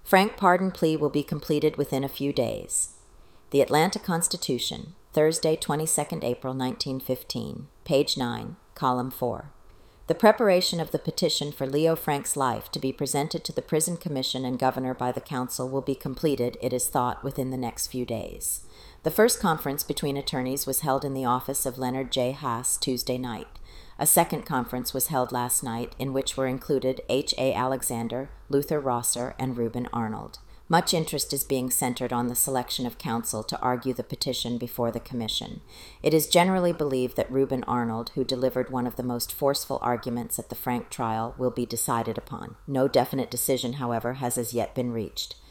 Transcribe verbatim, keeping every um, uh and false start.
Frank pardon plea will be completed within a few days. The Atlanta Constitution, Thursday, twenty-second April nineteen fifteen, page nine, column four. The preparation of the petition for Leo Frank's life to be presented to the Prison Commission and Governor by the Council will be completed, it is thought, within the next few days. The first conference between attorneys was held in the office of Leonard J. Haas Tuesday night. A second conference was held last night, in which were included H A. Alexander, Luther Rosser, and Reuben Arnold. Much interest is being centered on the selection of counsel to argue the petition before the commission. It is generally believed that Reuben Arnold, who delivered one of the most forceful arguments at the Frank trial, will be decided upon. No definite decision, however, has as yet been reached.